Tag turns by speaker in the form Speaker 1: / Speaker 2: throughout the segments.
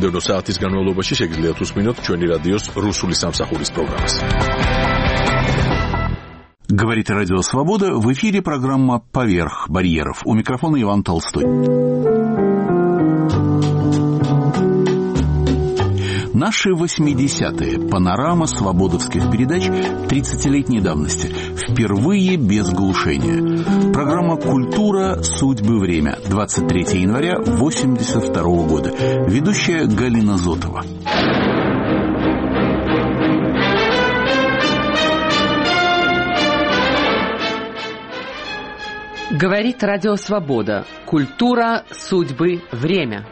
Speaker 1: მომდევნო საათის განმავლობაში შეგიძლიათ უსმინოთ ჩვენი რადიოს რუსული სამსახურის პროგრამას.
Speaker 2: Говорит Радио Свобода, в эфире программа «Поверх барьеров». У микрофона Иван Толстой. Наши 80-е. Панорама свободовских передач 30-летней давности. Впервые без глушения. Программа «Культура. Судьбы. Время». 23 января 1982 года. Ведущая Галина Зотова.
Speaker 3: Говорит Радио Свобода. Культура, судьбы, время.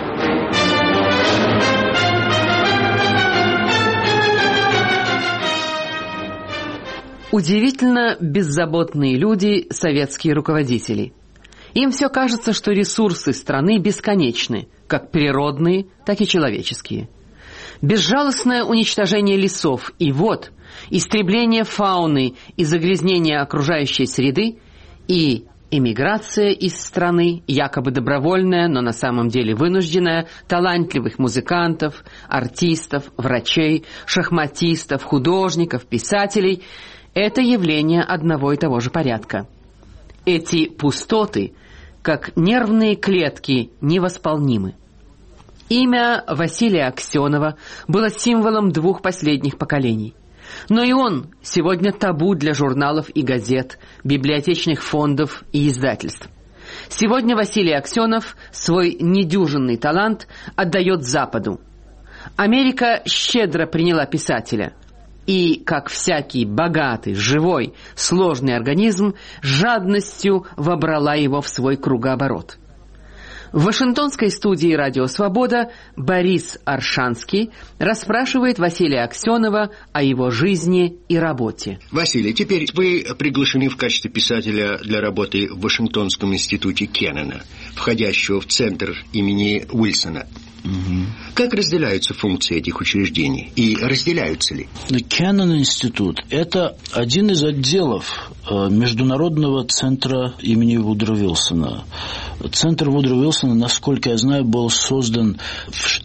Speaker 3: Удивительно беззаботные люди, советские руководители. Им все кажется, что ресурсы страны бесконечны, как природные, так и человеческие. Безжалостное уничтожение лесов и вод, истребление фауны и загрязнение окружающей среды и эмиграция из страны, якобы добровольная, но на самом деле вынужденная, талантливых музыкантов, артистов, врачей, шахматистов, художников, писателей – это явление одного и того же порядка. Эти пустоты, как нервные клетки, невосполнимы. Имя Василия Аксенова было символом двух последних поколений. Но и он сегодня табу для журналов и газет, библиотечных фондов и издательств. Сегодня Василий Аксенов свой недюжинный талант отдает Западу. Америка щедро приняла писателя. И, как всякий богатый, живой, сложный организм, жадностью вобрала его в свой кругооборот. В Вашингтонской студии «Радио Свобода» Борис Аршанский расспрашивает Василия Аксенова о его жизни и работе.
Speaker 4: Василий, теперь вы приглашены в качестве писателя для работы в Вашингтонском институте Кеннона, входящего в центр имени Уилсона. Как разделяются функции этих учреждений? И разделяются ли?
Speaker 5: Кеннон институт – это один из отделов Международного центра имени Вудро Вилсона. Центр Вудро Вилсона, насколько я знаю, был создан в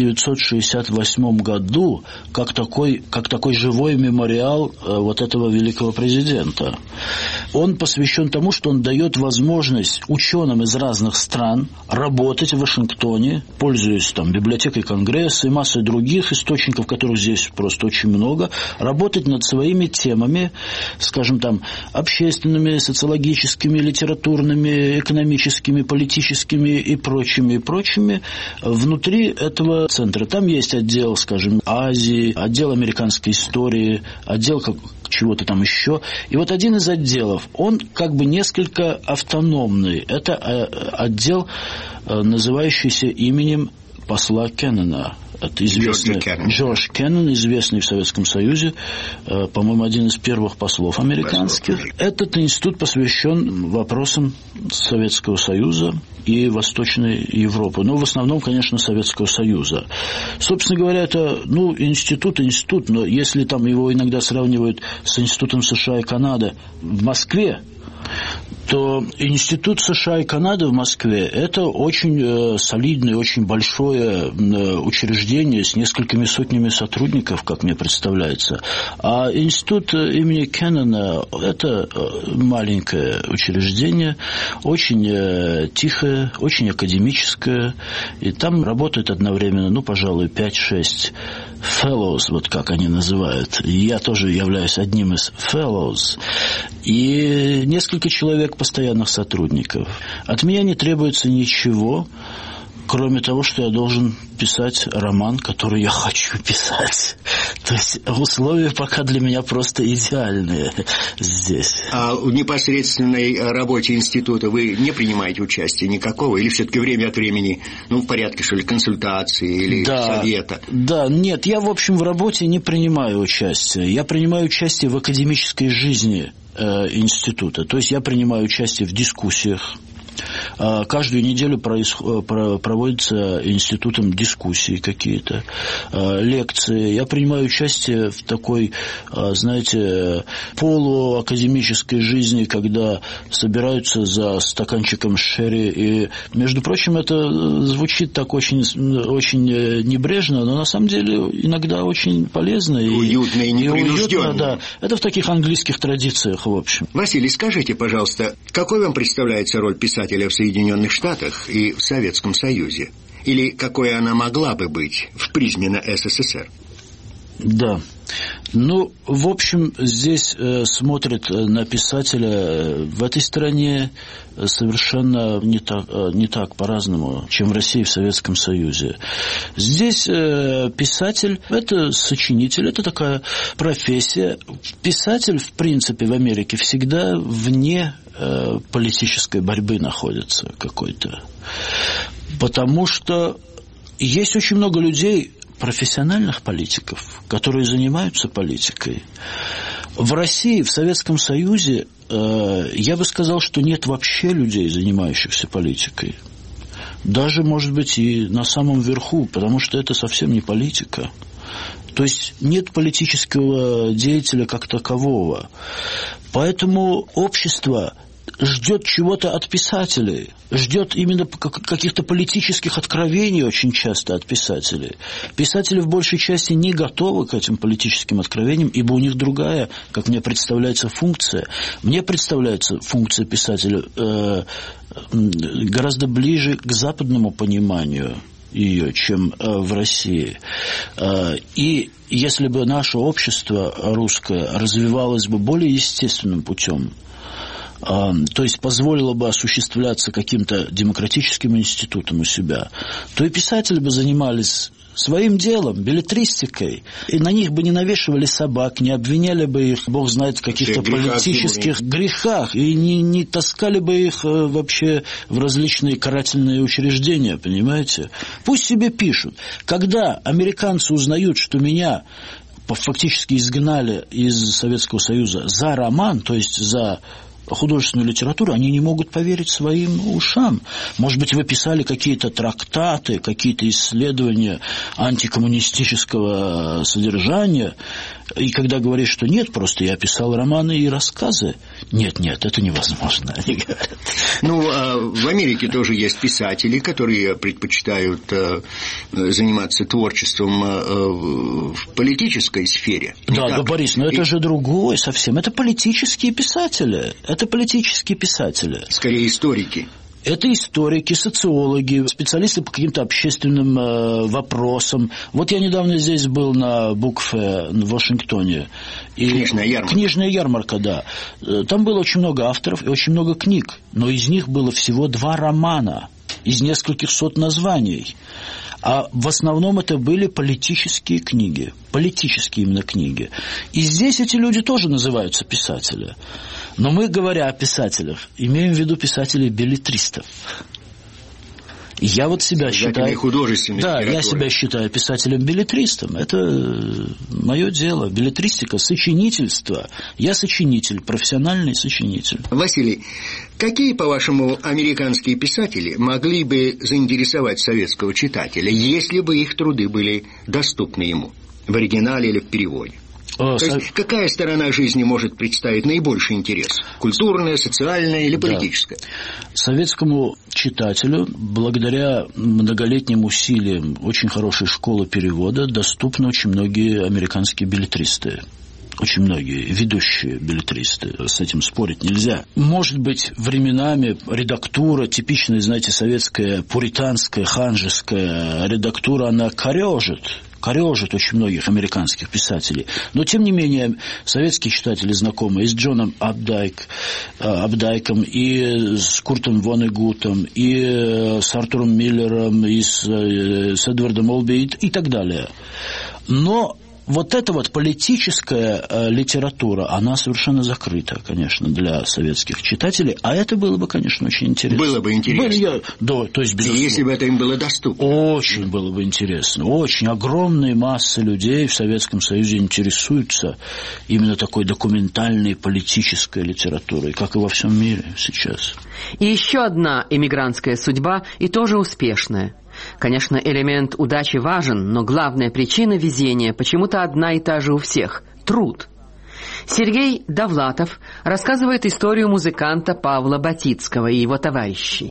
Speaker 5: 1968 году как такой живой мемориал вот этого великого президента. Он посвящен тому, что он дает возможность ученым из разных стран работать в Вашингтоне, пользуясь там библиотекой Конгресса и массой других источников, которых здесь просто очень много, работать над своими темами, скажем там, общественными, социологическими, литературными, экономическими, политическими и прочими, внутри этого центра. Там есть отдел, скажем, Азии, отдел американской истории, отдел чего-то там еще. И вот один из отделов, он как бы несколько автономный. Это отдел, называющийся именем посла Кеннона. Это известный Джордж Кеннон, известный в Советском Союзе, по-моему, один из первых послов американских. Этот институт посвящен вопросам Советского Союза и Восточной Европы. Но в основном, конечно, Советского Союза. Собственно говоря, это, институт, но если там его иногда сравнивают с Институтом США и Канады в Москве, то Институт США и Канады в Москве – это очень солидное, очень большое учреждение с несколькими сотнями сотрудников, как мне представляется. А Институт имени Кеннона – это маленькое учреждение, очень тихое, очень академическое. И там работают одновременно, пожалуй, 5-6 fellows, вот как они называют. Я тоже являюсь одним из fellows. И несколько человек постоянных сотрудников. От меня не требуется ничего, кроме того, что я должен писать роман, который я хочу писать. То есть условия пока для меня просто идеальные здесь. А
Speaker 4: в непосредственной работе института вы не принимаете участия никакого? Или все-таки время от времени, в порядке, что ли, консультации или совета? Да, нет, я, в общем, в работе не принимаю участия. Я принимаю участие в академической жизни института. То есть я принимаю участие в дискуссиях,
Speaker 5: Каждую неделю проводятся институтом дискуссии какие-то, лекции. Я принимаю участие в такой, знаете, полуакадемической жизни, когда собираются за стаканчиком шерри. И, между прочим, это звучит так очень, очень небрежно, но на самом деле иногда очень полезно.
Speaker 4: Уютно и непринужденно.
Speaker 5: Да. Это в таких английских традициях, в общем.
Speaker 4: Василий, скажите, пожалуйста, какой вам представляется роль писателя в Соединенных Штатах и в Советском Союзе? Или какой она могла бы быть в призме на СССР?
Speaker 5: Да. Ну, в общем, здесь смотрят на писателя в этой стране совершенно не так по-разному, чем в России и в Советском Союзе. Здесь писатель – это сочинитель, это такая профессия. Писатель, в принципе, в Америке всегда вне политической борьбы находится какой-то. Потому что есть очень много людей, профессиональных политиков, которые занимаются политикой. В России, в Советском Союзе, я бы сказал, что нет вообще людей, занимающихся политикой. Даже, может быть, и на самом верху, потому что это совсем не политика. То есть нет политического деятеля как такового. Поэтому общество ждет чего-то от писателей, ждет именно каких-то политических откровений очень часто от писателей. Писатели в большей части не готовы к этим политическим откровениям, ибо у них другая, как мне представляется, функция. Мне представляется функция писателя гораздо ближе к западному пониманию ее, чем в России. И если бы наше общество русское развивалось бы более естественным путем, то есть позволило бы осуществляться каким-то демократическим институтом у себя, то и писатели бы занимались своим делом, беллетристикой, и на них бы не навешивали собак, не обвиняли бы их, бог знает, в каких-то политических грехах, и не таскали бы их вообще в различные карательные учреждения, понимаете? Пусть себе пишут. Когда американцы узнают, что меня фактически изгнали из Советского Союза за роман, то есть за художественную литературу, они не могут поверить своим ушам. Может быть, вы писали какие-то трактаты, какие-то исследования антикоммунистического содержания, и когда говоришь, что нет, просто я писал романы и рассказы. Нет, это невозможно, они говорят.
Speaker 4: Ну, в Америке тоже есть писатели, которые предпочитают заниматься творчеством в политической сфере.
Speaker 5: Да, Борис, но это же другое совсем. Это политические писатели. Это политические писатели.
Speaker 4: Скорее историки.
Speaker 5: Это историки, социологи, специалисты по каким-то общественным вопросам. Вот я недавно здесь был на Букфе в Вашингтоне.
Speaker 4: Книжная ярмарка.
Speaker 5: Книжная ярмарка, да. Там было очень много авторов и очень много книг. Но из них было всего 2 романа из нескольких сот названий. А в основном это были политические книги. Политические именно книги. И здесь эти люди тоже называются писатели. Но мы, говоря о писателях, имеем в виду писателей-беллетристов. Я вот себя считаю... Да, я себя считаю писателем-беллетристом. Это мое дело. Беллетристика, сочинительство. Я сочинитель, профессиональный сочинитель.
Speaker 4: Василий, какие, по-вашему, американские писатели могли бы заинтересовать советского читателя, если бы их труды были доступны ему в оригинале или в переводе? То есть, какая сторона жизни может представить наибольший интерес? Культурная, социальная или политическая?
Speaker 5: Да. Советскому читателю, благодаря многолетним усилиям очень хорошей школы перевода, доступны очень многие американские беллетристы. Очень многие ведущие беллетристы, с этим спорить нельзя. Может быть, временами редактура, типичная, знаете, советская, пуританская, ханжеская редактура, она корежит очень многих американских писателей. Но, тем не менее, советские читатели знакомы и с Джоном Апдайком, и с Куртом Воннегутом, и с Артуром Миллером, и с Эдвардом Олби, и так далее. Но вот эта вот политическая литература, она совершенно закрыта, конечно, для советских читателей, а это было бы, конечно, очень интересно.
Speaker 4: Было бы интересно.
Speaker 5: Да, то есть, безусловно.
Speaker 4: Если бы это им было доступно.
Speaker 5: Очень было бы интересно. Очень огромные массы людей в Советском Союзе интересуются именно такой документальной политической литературой, как и во всем мире сейчас.
Speaker 3: И еще одна эмигрантская судьба, и тоже успешная. Конечно, элемент удачи важен, но главная причина везения почему-то одна и та же у всех – труд. Сергей Довлатов рассказывает историю музыканта Павла Батицкого и его товарищей.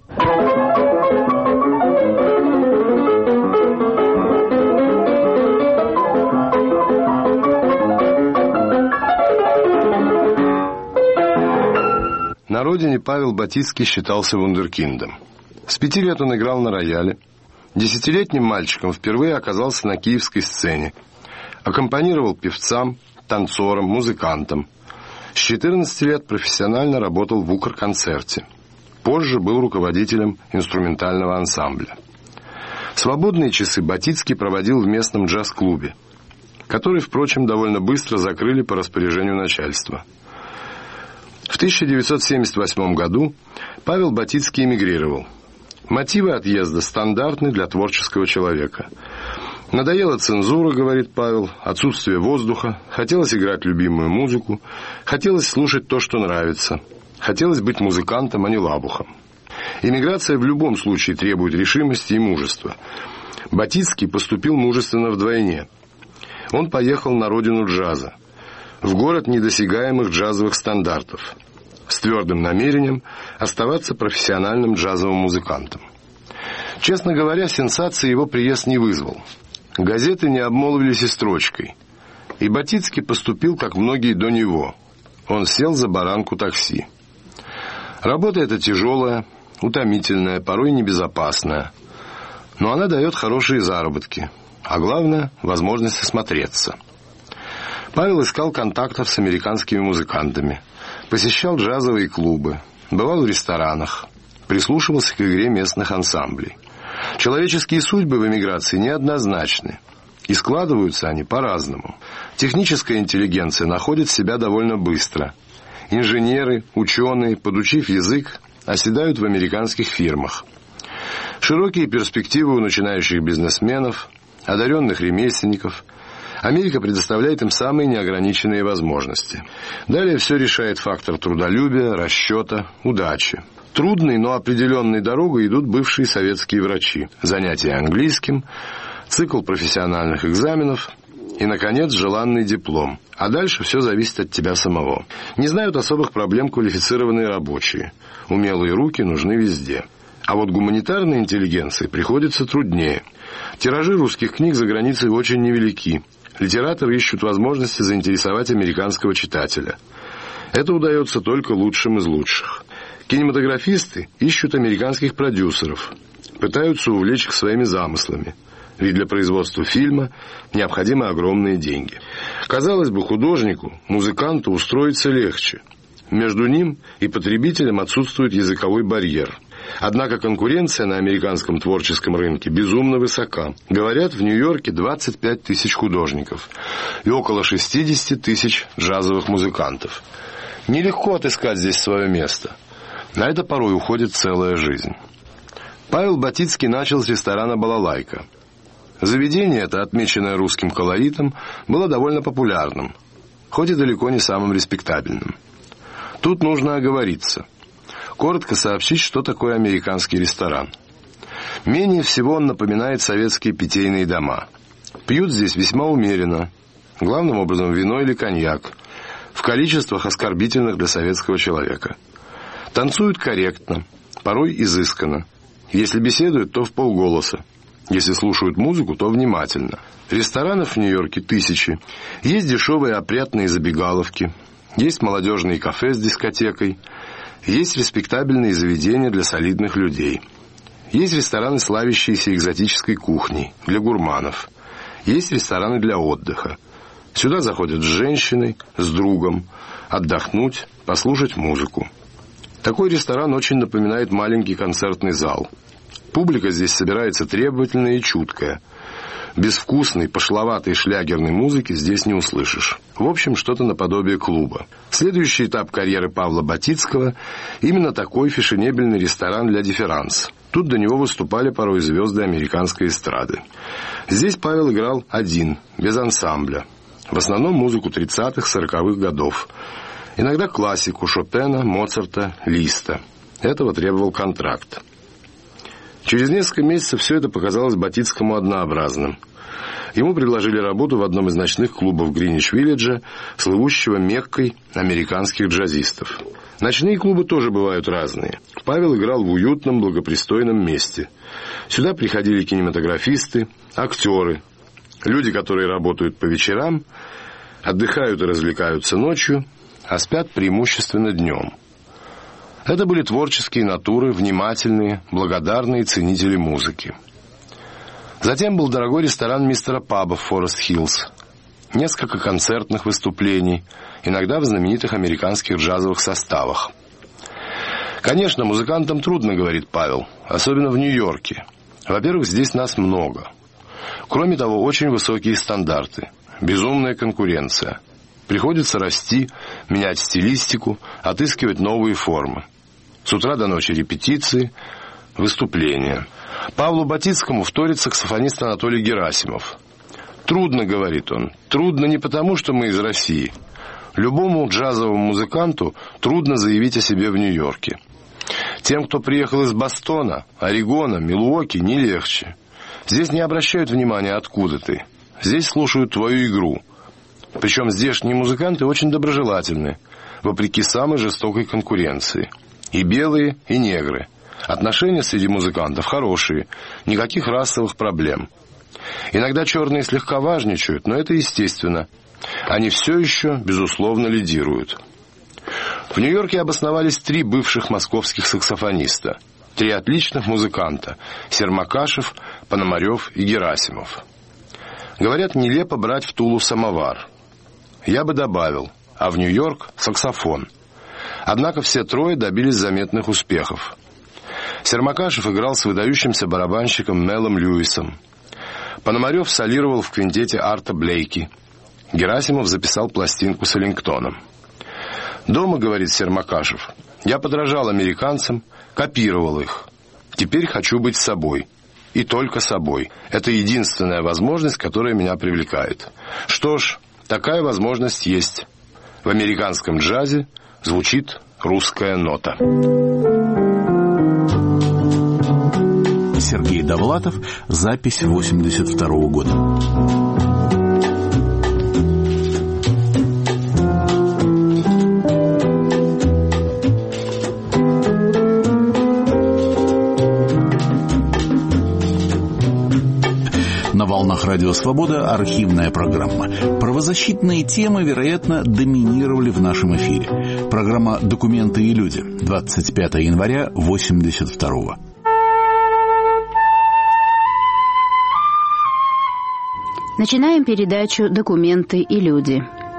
Speaker 6: На родине Павел Батицкий считался вундеркиндом. С 5 лет он играл на рояле. 10-летним мальчиком впервые оказался на киевской сцене. Аккомпанировал певцам, танцорам, музыкантам. С 14 лет профессионально работал в Укрконцерте. Позже был руководителем инструментального ансамбля. Свободные часы Батицкий проводил в местном джаз-клубе, который, впрочем, довольно быстро закрыли по распоряжению начальства. В 1978 году Павел Батицкий эмигрировал. Мотивы отъезда стандартны для творческого человека. Надоела цензура, говорит Павел, отсутствие воздуха, хотелось играть любимую музыку, хотелось слушать то, что нравится, хотелось быть музыкантом, а не лабухом. Эмиграция в любом случае требует решимости и мужества. Батицкий поступил мужественно вдвойне. Он поехал на родину джаза, в город недосягаемых джазовых стандартов, с твердым намерением оставаться профессиональным джазовым музыкантом. Честно говоря, сенсации его приезд не вызвал. Газеты не обмолвились и строчкой. И Батицкий поступил, как многие до него. Он сел за баранку такси. Работа эта тяжелая, утомительная, порой небезопасная. Но она дает хорошие заработки, а главное – возможность осмотреться. Павел искал контактов с американскими музыкантами, посещал джазовые клубы, бывал в ресторанах, прислушивался к игре местных ансамблей. Человеческие судьбы в эмиграции неоднозначны, и складываются они по-разному. Техническая интеллигенция находит себя довольно быстро. Инженеры, ученые, подучив язык, оседают в американских фирмах. Широкие перспективы у начинающих бизнесменов, одаренных ремесленников. Америка предоставляет им самые неограниченные возможности. Далее все решает фактор трудолюбия, расчета, удачи. Трудной, но определенной дорогой идут бывшие советские врачи. Занятия английским, цикл профессиональных экзаменов и, наконец, желанный диплом. А дальше все зависит от тебя самого. Не знают особых проблем квалифицированные рабочие. Умелые руки нужны везде. А вот гуманитарной интеллигенции приходится труднее. Тиражи русских книг за границей очень невелики. Литераторы ищут возможности заинтересовать американского читателя. Это удается только лучшим из лучших. Кинематографисты ищут американских продюсеров, пытаются увлечь их своими замыслами. Ведь для производства фильма необходимы огромные деньги. Казалось бы, художнику, музыканту устроиться легче. Между ним и потребителем отсутствует языковой барьер. Однако конкуренция на американском творческом рынке безумно высока. Говорят, в Нью-Йорке 25 тысяч художников и около 60 тысяч джазовых музыкантов. Нелегко отыскать здесь свое место. На это порой уходит целая жизнь. Павел Батицкий начал с ресторана «Балалайка». Заведение это, отмеченное русским колоритом, было довольно популярным, хоть и далеко не самым респектабельным. Тут нужно оговориться. Коротко сообщить, что такое американский ресторан. Менее всего он напоминает советские питейные дома. Пьют здесь весьма умеренно, главным образом вино или коньяк, в количествах оскорбительных для советского человека. Танцуют корректно, порой изысканно. Если беседуют, то вполголоса. Если слушают музыку, то внимательно. Ресторанов в Нью-Йорке тысячи. Есть дешевые опрятные забегаловки, есть молодежные кафе с дискотекой, есть респектабельные заведения для солидных людей. Есть рестораны, славящиеся экзотической кухней, для гурманов. Есть рестораны для отдыха. Сюда заходят с женщиной, с другом, отдохнуть, послушать музыку. Такой ресторан очень напоминает маленький концертный зал. Публика здесь собирается требовательная и чуткая. Безвкусной, пошловатой шлягерной музыки здесь не услышишь. В общем, что-то наподобие клуба. Следующий этап карьеры Павла Батицкого – именно такой фешенебельный ресторан для дифиранс. Тут до него выступали порой звезды американской эстрады. Здесь Павел играл один, без ансамбля. В основном музыку 30-х, 40-х годов. Иногда классику Шопена, Моцарта, Листа. Этого требовал контракт. Через несколько месяцев все это показалось Батицкому однообразным. Ему предложили работу в одном из ночных клубов Гринвич-Виллиджа, слывущего Меккой американских джазистов. Ночные клубы тоже бывают разные. Павел играл в уютном, благопристойном месте. Сюда приходили кинематографисты, актеры, люди, которые работают по вечерам, отдыхают и развлекаются ночью, а спят преимущественно днем. Это были творческие натуры, внимательные, благодарные ценители музыки. Затем был дорогой ресторан мистера Паба в Форест-Хиллз. Несколько концертных выступлений, иногда в знаменитых американских джазовых составах. Конечно, музыкантам трудно, говорит Павел, особенно в Нью-Йорке. Во-первых, здесь нас много. Кроме того, очень высокие стандарты, безумная конкуренция. Приходится расти, менять стилистику, отыскивать новые формы. С утра до ночи репетиции, выступления. Павлу Батицкому вторит саксофонист Анатолий Герасимов. «Трудно, — говорит он, — трудно не потому, что мы из России. Любому джазовому музыканту трудно заявить о себе в Нью-Йорке. Тем, кто приехал из Бостона, Орегона, Милуоки, не легче. Здесь не обращают внимания, откуда ты. Здесь слушают твою игру. Причем здешние музыканты очень доброжелательны, вопреки самой жестокой конкуренции. И белые, и негры. Отношения среди музыкантов хорошие, никаких расовых проблем. Иногда черные слегка важничают, но это естественно. Они все еще, безусловно, лидируют». В Нью-Йорке обосновались 3 бывших московских саксофониста, 3 отличных музыканта – Сермакашев, Пономарев и Герасимов. Говорят, нелепо брать в Тулу самовар. Я бы добавил, а в Нью-Йорк – саксофон. Однако все 3 добились заметных успехов. Сермакашев играл с выдающимся барабанщиком Мелом Льюисом. Пономарев солировал в квинтете Арта Блейки. Герасимов записал пластинку с Эллингтоном. «Дома, — говорит Сермакашев, — я подражал американцам, копировал их. Теперь хочу быть собой. И только собой. Это единственная возможность, которая меня привлекает. Что ж, такая возможность есть. В американском джазе звучит русская нота».
Speaker 2: Сергей Довлатов, запись 82 года. На волнах Радио Свобода архивная программа. Правозащитные темы, вероятно, доминировали в нашем эфире. Программа «Документы и люди», 25 января 82-го.
Speaker 7: Начинаем передачу «Документы и люди».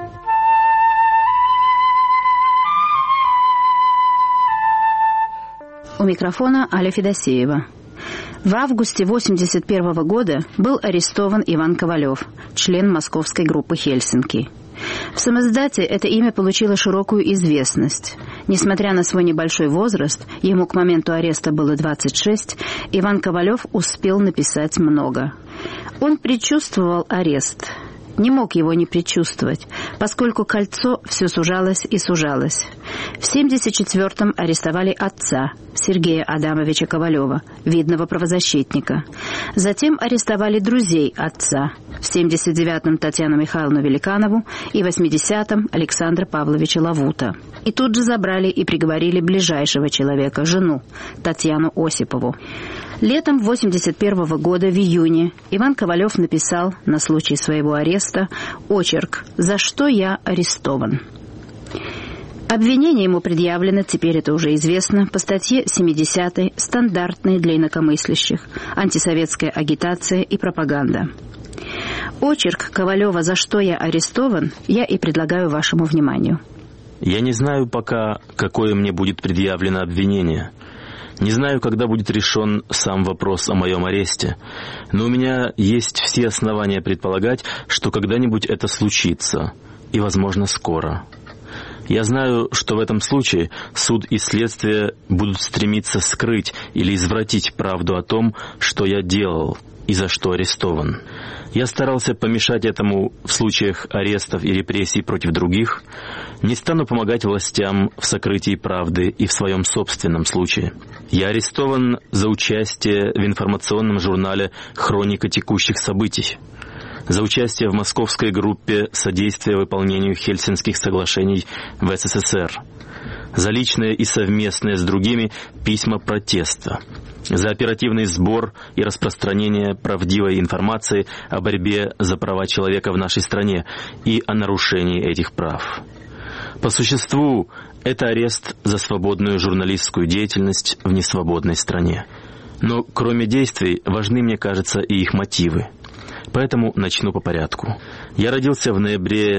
Speaker 7: У микрофона Аля Федосеева. В августе 1981 года был арестован Иван Ковалев, член московской группы «Хельсинки». В самоиздате это имя получило широкую известность. Несмотря на свой небольшой возраст, ему к моменту ареста было 26, Иван Ковалев успел написать много. Он предчувствовал арест. Не мог его не предчувствовать, поскольку кольцо все сужалось и сужалось. В 1974-м арестовали отца, Сергея Адамовича Ковалева, видного правозащитника. Затем арестовали друзей отца. В 1979-м Татьяну Михайловну Великанову и в 1980-м Александра Павловича Лавута. И тут же забрали и приговорили ближайшего человека, жену, Татьяну Осипову. Летом 1981 года, в июне, Иван Ковалев написал на случай своего ареста очерк «За что я арестован?». Обвинения ему предъявлено, теперь это уже известно, по статье 70-й «Стандартные для инакомыслящих. Антисоветская агитация и пропаганда». Очерк Ковалева «За что я арестован» я и предлагаю вашему вниманию.
Speaker 8: Я не знаю пока, какое мне будет предъявлено обвинение. Не знаю, когда будет решен сам вопрос о моем аресте, но у меня есть все основания предполагать, что когда-нибудь это случится, и, возможно, скоро. Я знаю, что в этом случае суд и следствие будут стремиться скрыть или извратить правду о том, что я делал и за что арестован. Я старался помешать этому в случаях арестов и репрессий против других, не стану помогать властям в сокрытии правды и в своем собственном случае. Я арестован за участие в информационном журнале «Хроника текущих событий», за участие в московской группе содействия выполнению Хельсинских соглашений в СССР, за личные и совместные с другими письма протеста, за оперативный сбор и распространение правдивой информации о борьбе за права человека в нашей стране и о нарушении этих прав. По существу, это арест за свободную журналистскую деятельность в несвободной стране. Но кроме действий, важны, мне кажется, и их мотивы. Поэтому начну по порядку. Я родился в ноябре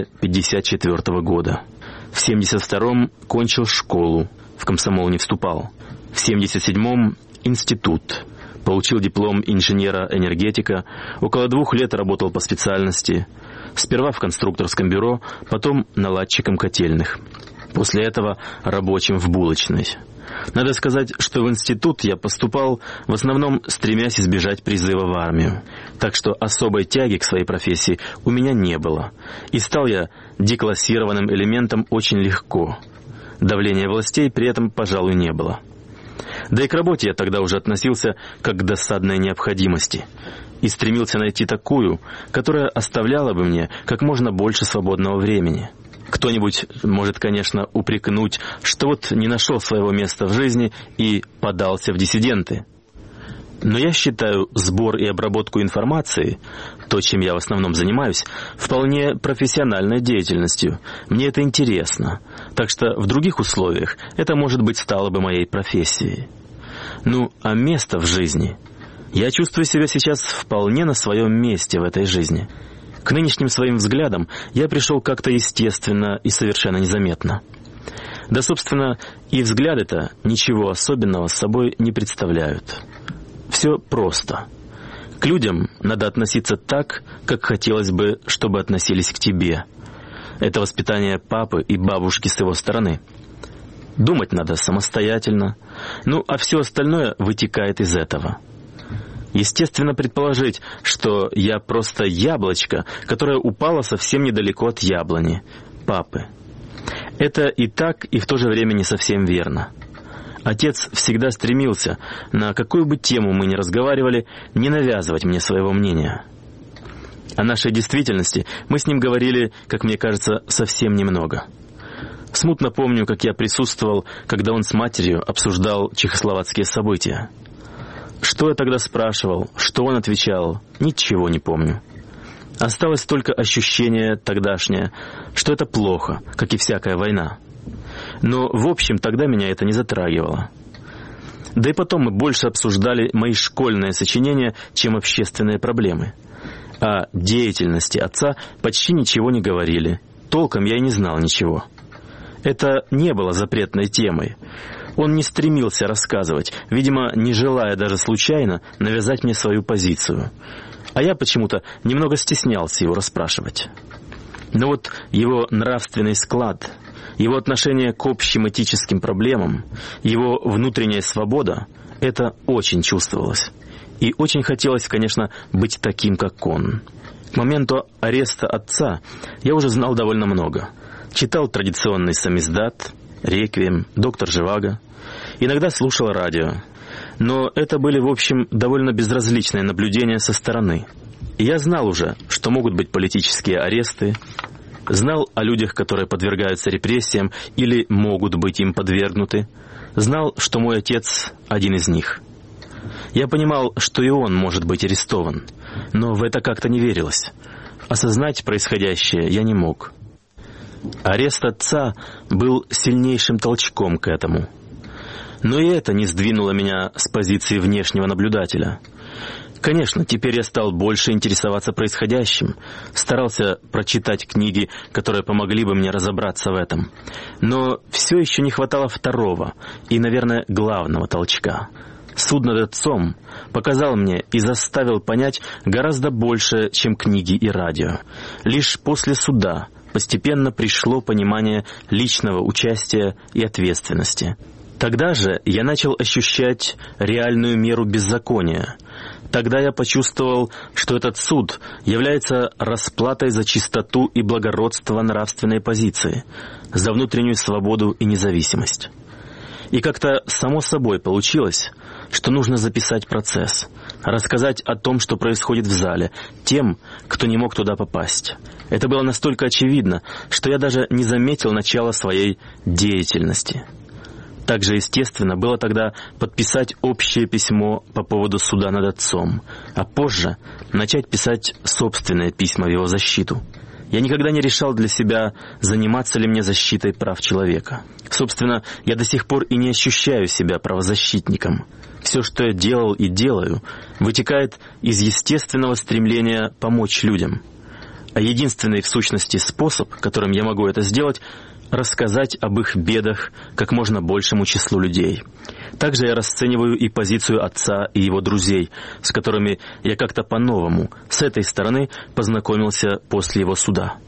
Speaker 8: 1954 года. В 1972-м кончил школу, в комсомол не вступал. В 1977-м институт. Получил диплом инженера-энергетика, около 2 лет работал по специальности. Сперва в конструкторском бюро, потом наладчиком котельных. После этого рабочим в булочной. Надо сказать, что в институт я поступал в основном стремясь избежать призыва в армию. Так что особой тяги к своей профессии у меня не было. И стал я деклассированным элементом очень легко. Давления властей при этом, пожалуй, не было. Да и к работе я тогда уже относился как к досадной необходимости. И стремился найти такую, которая оставляла бы мне как можно больше свободного времени. Кто-нибудь может, конечно, упрекнуть, что вот не нашел своего места в жизни и подался в диссиденты. Но я считаю сбор и обработку информации, то, чем я в основном занимаюсь, вполне профессиональной деятельностью. Мне это интересно. Так что в других условиях это, может быть, стало бы моей профессией. Ну, а место в жизни? Я чувствую себя сейчас вполне на своем месте в этой жизни. К нынешним своим взглядам я пришел как-то естественно и совершенно незаметно. Да, собственно, и взгляды-то ничего особенного с собой не представляют. Все просто. К людям надо относиться так, как хотелось бы, чтобы относились к тебе. Это воспитание папы и бабушки с его стороны. Думать надо самостоятельно, ну а все остальное вытекает из этого. Естественно предположить, что я просто яблочко, которое упало совсем недалеко от яблони, папы. Это и так, и в то же время не совсем верно. Отец всегда стремился, на какую бы тему мы ни разговаривали, не навязывать мне своего мнения. О нашей действительности мы с ним говорили, как мне кажется, совсем немного. Смутно помню, как я присутствовал, когда он с матерью обсуждал чехословацкие события. Что я тогда спрашивал, что он отвечал, ничего не помню. Осталось только ощущение тогдашнее, что это плохо, как и всякая война. Но, в общем, тогда меня это не затрагивало. Да и потом мы больше обсуждали мои школьные сочинения, чем общественные проблемы. О деятельности отца почти ничего не говорили. Толком я и не знал ничего. Это не было запретной темой. Он не стремился рассказывать, видимо, не желая даже случайно навязать мне свою позицию. А я почему-то немного стеснялся его расспрашивать. Но вот его нравственный склад, его отношение к общим этическим проблемам, его внутренняя свобода — это очень чувствовалось. И очень хотелось, конечно, быть таким, как он. К моменту ареста отца я уже знал довольно много. Читал традиционный самиздат, реквием, доктор Живаго. Иногда слушал радио. Но это были, в общем, довольно безразличные наблюдения со стороны. И я знал уже, что могут быть политические аресты, знал о людях, которые подвергаются репрессиям или могут быть им подвергнуты, знал, что мой отец один из них. Я понимал, что и он может быть арестован, но в это как-то не верилось. Осознать происходящее я не мог. Арест отца был сильнейшим толчком к этому. Но и это не сдвинуло меня с позиции внешнего наблюдателя. Конечно, теперь я стал больше интересоваться происходящим, старался прочитать книги, которые помогли бы мне разобраться в этом. Но все еще не хватало второго и, наверное, главного толчка. Суд над отцом показал мне и заставил понять гораздо больше, чем книги и радио. Лишь после суда постепенно пришло понимание личного участия и ответственности. Тогда же я начал ощущать реальную меру беззакония. Тогда я почувствовал, что этот суд является расплатой за чистоту и благородство нравственной позиции, за внутреннюю свободу и независимость. И как-то само собой получилось, что нужно записать процесс, рассказать о том, что происходит в зале, тем, кто не мог туда попасть. Это было настолько очевидно, что я даже не заметил начала своей деятельности. Также естественно было тогда подписать общее письмо по поводу суда над отцом, а позже начать писать собственные письма в его защиту. Я никогда не решал для себя, заниматься ли мне защитой прав человека. Собственно, я до сих пор и не ощущаю себя правозащитником. Все, что я делал и делаю, вытекает из естественного стремления помочь людям. А единственный в сущности способ, которым я могу это сделать, рассказать об их бедах как можно большему числу людей. Также я расцениваю и позицию отца и его друзей, с которыми я как-то по-новому, с этой стороны, познакомился после его суда.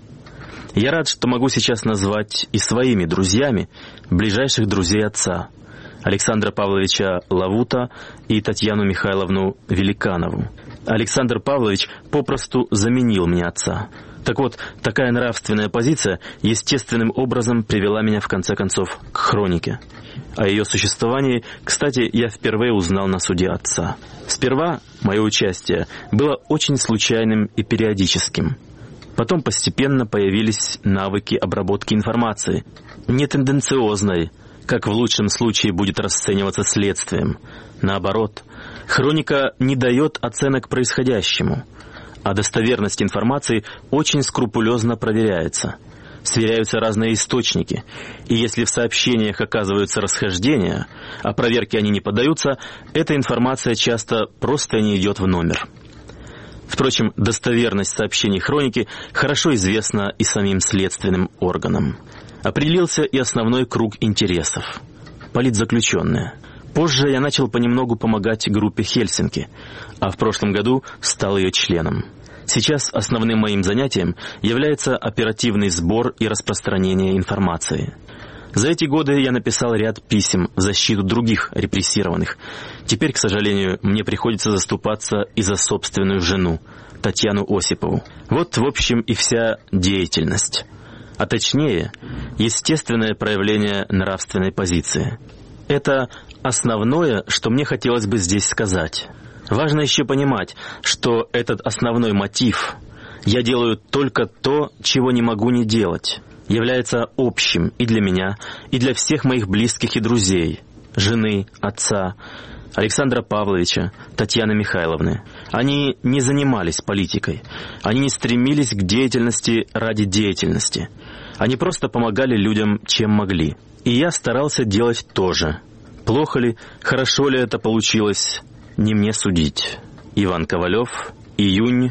Speaker 8: Я рад, что могу сейчас назвать и своими друзьями ближайших друзей отца, Александра Павловича Лавута и Татьяну Михайловну Великанову. Александр Павлович попросту заменил мне отца. Так вот, такая нравственная позиция естественным образом привела меня в конце концов к хронике. О ее существовании, кстати, я впервые узнал на суде отца. Сперва мое участие было очень случайным и периодическим. Потом постепенно появились навыки обработки информации, не тенденциозной, как в лучшем случае будет расцениваться следствием. Наоборот, хроника не дает оценок происходящему, а достоверность информации очень скрупулезно проверяется. Сверяются разные источники, и если в сообщениях оказываются расхождения, а проверки они не поддаются, эта информация часто просто не идет в номер. Впрочем, достоверность сообщений хроники хорошо известна и самим следственным органам. Определился и основной круг интересов – политзаключенные. Позже я начал понемногу помогать группе Хельсинки, а в прошлом году стал ее членом. Сейчас основным моим занятием является оперативный сбор и распространение информации. За эти годы я написал ряд писем в защиту других репрессированных. Теперь, к сожалению, мне приходится заступаться и за собственную жену, Татьяну Осипову. Вот, в общем, и вся деятельность. А точнее, естественное проявление нравственной позиции. Это основное, что мне хотелось бы здесь сказать. Важно еще понимать, что этот основной мотив «я делаю только то, чего не могу не делать» является общим и для меня, и для всех моих близких и друзей, жены, отца, Александра Павловича, Татьяны Михайловны. Они не занимались политикой, они не стремились к деятельности ради деятельности. Они просто помогали людям, чем могли. И я старался делать то же. Плохо ли, хорошо ли это получилось, не мне судить. Иван Ковалев, июнь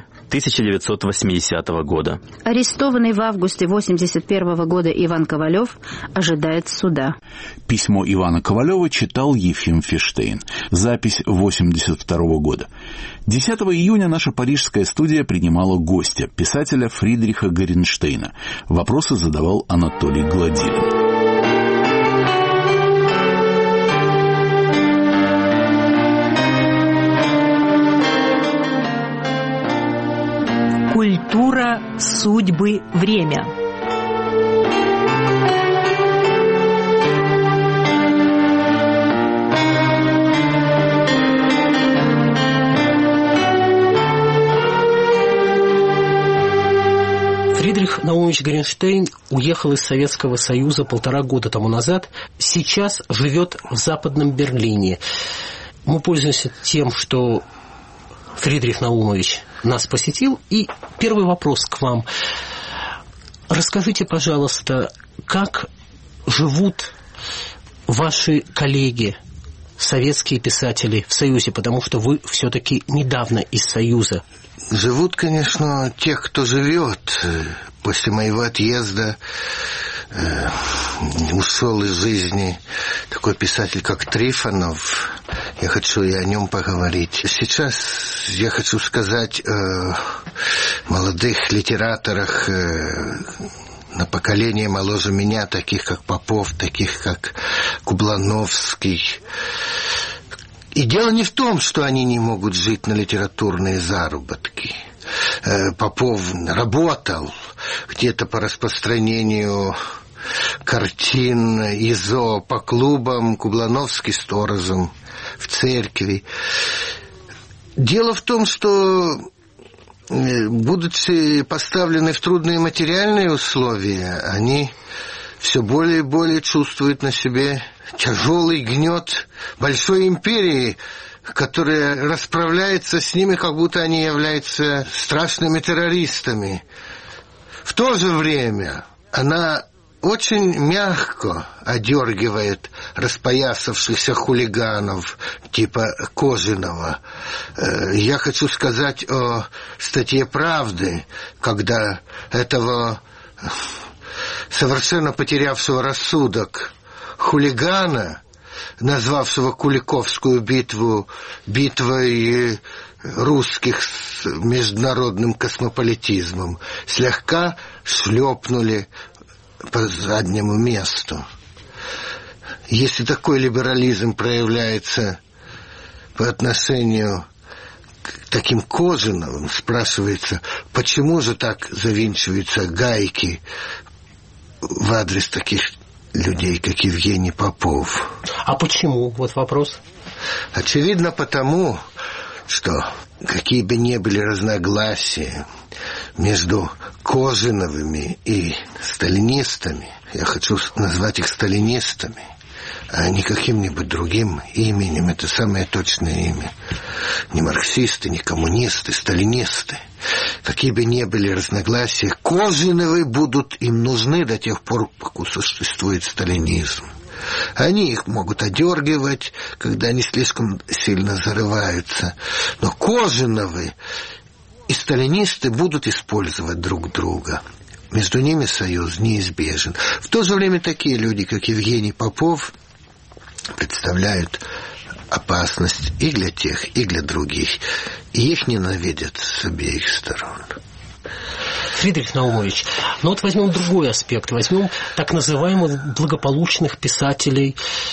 Speaker 8: 1980 года.
Speaker 7: Арестованный в августе 1981 года Иван Ковалев ожидает суда.
Speaker 2: Письмо Ивана Ковалева читал Ефим Фиштейн. Запись 1982 года. 10 июня наша парижская студия принимала гостя, писателя Фридриха Горенштейна. Вопросы задавал Анатолий Гладилин.
Speaker 9: Культура, судьбы, время.
Speaker 10: Фридрих Наумович Горенштейн уехал из Советского Союза 1,5 года тому назад. Сейчас живет в Западном Берлине. Мы пользуемся тем, что Фридрих Наумович нас посетил. И первый вопрос к вам. Расскажите, пожалуйста, как живут ваши коллеги, советские писатели в Союзе, потому что вы все-таки недавно из Союза?
Speaker 4: Живут, конечно, тех, кто живет. После моего отъезда ушел из жизни такой писатель, как Трифонов. Я хочу и о нем поговорить. Сейчас я хочу сказать о молодых литераторах на поколение моложе меня, таких как Попов, таких как Кублановский. И дело не в том, что они не могут жить на литературные заработки. Попов работал где-то по распространению картин ИЗО по клубам, Кублановский сторожем в церкви. Дело в том, что, будучи поставлены в трудные материальные условия, они все более и более чувствуют на себе тяжелый гнет большой империи, которая расправляется с ними, как будто они являются страшными террористами. В то же время она очень мягко одергивает распоясавшихся хулиганов типа Кожинова. Я хочу сказать о статье «Правды», когда этого совершенно потерявшего рассудок хулигана, назвавшего Куликовскую битву битвой русских с международным космополитизмом, слегка шлепнули по заднему месту. Если такой либерализм проявляется по отношению к таким Кожиновым, спрашивается, почему же так завинчиваются гайки в адрес таких людей, как Евгений Попов.
Speaker 10: А почему? Вот вопрос.
Speaker 4: Очевидно, потому что какие бы ни были разногласия между Кожиновыми и сталинистами, я хочу назвать их сталинистами, а не каким-нибудь другим именем, это самое точное имя. Не марксисты, не коммунисты, сталинисты. Какие бы ни были разногласия, Кожиновы будут им нужны до тех пор, пока существует сталинизм. Они их могут одергивать, когда они слишком сильно зарываются. Но Кожиновы и сталинисты будут использовать друг друга. Между ними союз неизбежен. В то же время такие люди, как Евгений Попов, представляют опасность и для тех, и для других. И их ненавидят с обеих сторон.
Speaker 10: Фридрих Наумович, ну вот возьмем другой аспект. Возьмем так называемых благополучных писателей,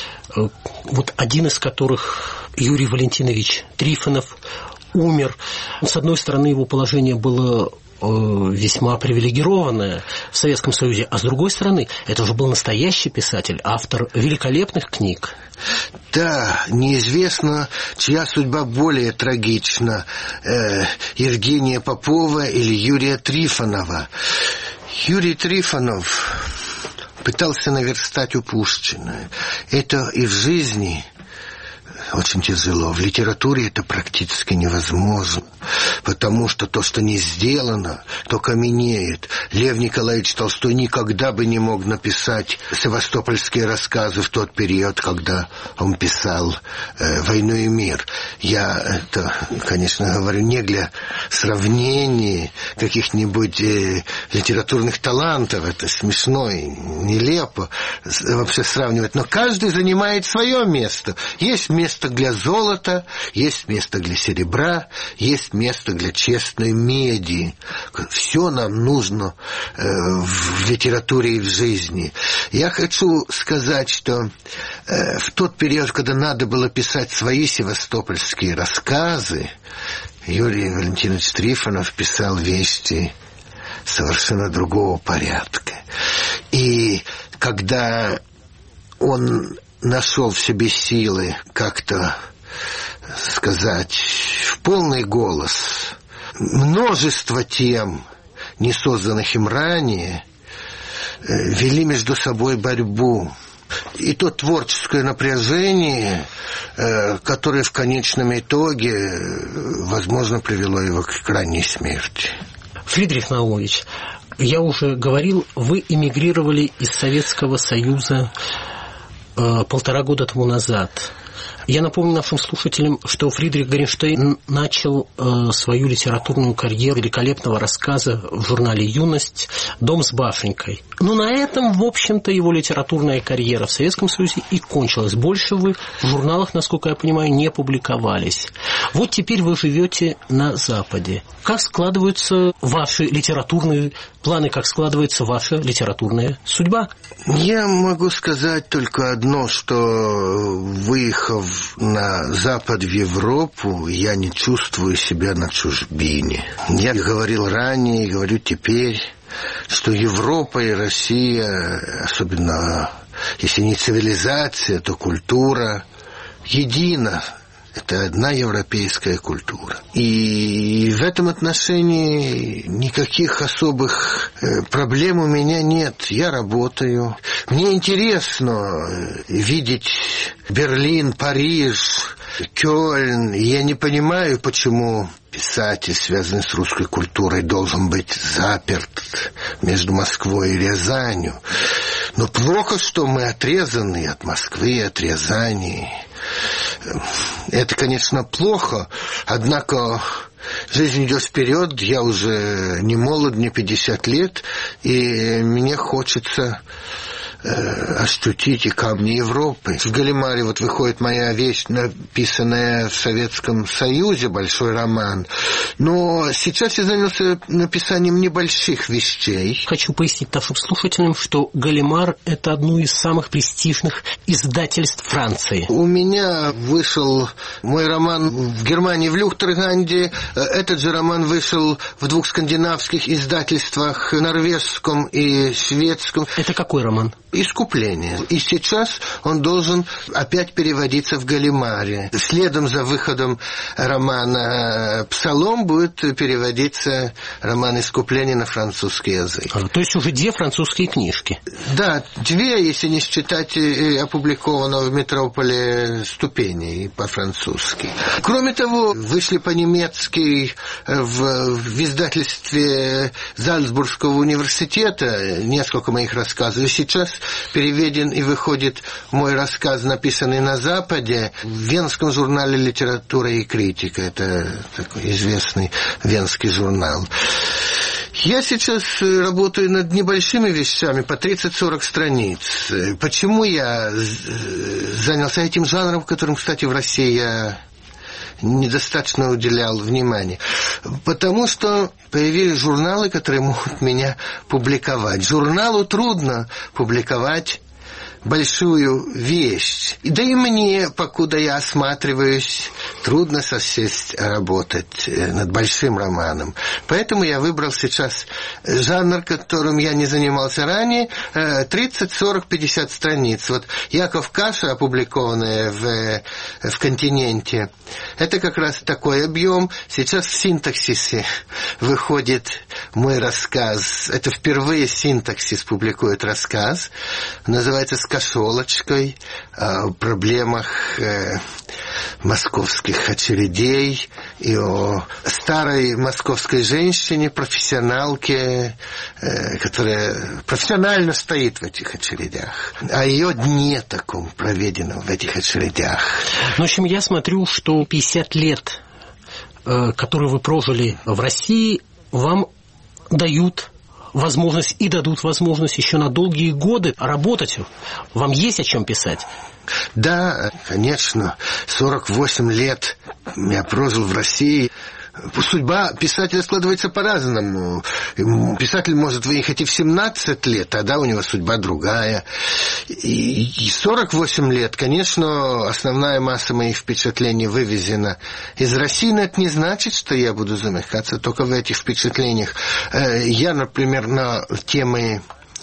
Speaker 10: вот один из которых Юрий Валентинович Трифонов умер. С одной стороны, его положение было весьма привилегированное в Советском Союзе, а с другой стороны, это уже был настоящий писатель, автор великолепных книг.
Speaker 4: Да, неизвестно, чья судьба более трагична, Евгения Попова или Юрия Трифонова. Юрий Трифонов пытался наверстать упущенное. Это и в жизни очень тяжело. В литературе это практически невозможно, потому что то, что не сделано, то каменеет. Лев Николаевич Толстой никогда бы не мог написать севастопольские рассказы в тот период, когда он писал «Войну и мир». Я это, конечно, говорю не для сравнения каких-нибудь литературных талантов. Это смешно и нелепо вообще сравнивать. Но каждый занимает свое место. Есть место для золота, есть место для серебра, есть место для честной меди. Все нам нужно в литературе и в жизни. Я хочу сказать, что в тот период, когда надо было писать свои севастопольские рассказы, Юрий Валентинович Трифонов писал вещи совершенно другого порядка. И когда он нашел в себе силы как-то сказать в полный голос множество тем, не созданных им ранее, вели между собой борьбу. И то творческое напряжение, которое в конечном итоге, возможно, привело его к крайней смерти.
Speaker 10: Фридрих Наумович, я уже говорил, вы эмигрировали из Советского Союза 1,5 года тому назад. Я напомню нашим слушателям, что Фридрих Горенштейн начал свою литературную карьеру великолепного рассказа в журнале «Юность» «Дом с башенкой». Но на этом, в общем-то, его литературная карьера в Советском Союзе и кончилась. Больше вы в журналах, насколько я понимаю, не публиковались. Вот теперь вы живете на Западе. Как складываются ваши литературные планы, как складывается ваша литературная судьба?
Speaker 11: Я могу сказать только одно, что, выехав на Запад, в Европу, я не чувствую себя на чужбине. Я говорил ранее и говорю теперь, что Европа и Россия, особенно если не цивилизация, то культура, едина. Это одна европейская культура. И в этом отношении никаких особых проблем у меня нет. Я работаю. Мне интересно видеть Берлин, Париж, Кёльн. Я не понимаю, почему писатель, связанный с русской культурой, должен быть заперт между Москвой и Рязанью. Но плохо, что мы отрезаны от Москвы, от Рязани. Это, конечно, плохо, однако жизнь идет вперед, я уже не молод, мне 50 лет, и мне хочется ощутить и камни Европы. В Галимаре вот выходит моя вещь, написанная в Советском Союзе, большой роман. Но сейчас я занялся написанием небольших вещей.
Speaker 10: Хочу пояснить нашим слушателям, что Галимар – это одно из самых престижных издательств Франции.
Speaker 11: У меня вышел мой роман в Германии, в Люхтерганде. Этот же роман вышел в 2 скандинавских издательствах, норвежском и шведском.
Speaker 10: Это какой роман?
Speaker 11: «Искупление». И сейчас он должен опять переводиться в Галимаре. Следом за выходом романа «Псалом» будет переводиться роман «Искупление» на французский язык.
Speaker 10: То есть уже 2 французские книжки?
Speaker 11: Да, 2, если не считать опубликованного в «Метрополе» «Ступени» по-французски. Кроме того, вышли по-немецки в издательстве Зальцбургского университета несколько моих рассказов. И сейчас переведен и выходит мой рассказ, написанный на Западе, в венском журнале «Литература и критика». Это такой известный венский журнал. Я сейчас работаю над небольшими вещами, по 30-40 страниц. Почему я занялся этим жанром, которым, кстати, в России я недостаточно уделял внимания? Потому что появились журналы, которые могут меня публиковать. Журналу трудно публиковать большую вещь. Да и мне, покуда я осматриваюсь, трудно сесть работать над большим романом. Поэтому я выбрал сейчас жанр, которым я не занимался ранее, 30, 40, 50 страниц. Вот «Яков Каша», опубликованная в «Континенте», это как раз такой объем. Сейчас в «Синтаксисе» выходит мой рассказ. Это впервые «Синтаксис» публикует рассказ. Называется «С кошелочкой», о проблемах московских очередей и о старой московской женщине, профессионалке, которая профессионально стоит в этих очередях, о ее дне таком проведенном в этих очередях.
Speaker 10: В общем, я смотрю, что 50 лет, которые вы прожили в России, вам дают возможность и дадут возможность еще на долгие годы работать. Вам есть о чем писать?
Speaker 11: Да, конечно. 48 лет я прожил в России. Судьба писателя складывается по-разному. Писатель может выехать и в 17 лет, тогда у него судьба другая. И 48 лет, конечно, основная масса моих впечатлений вывезена из России, но это не значит, что я буду замыкаться только в этих впечатлениях. Я, например, на темы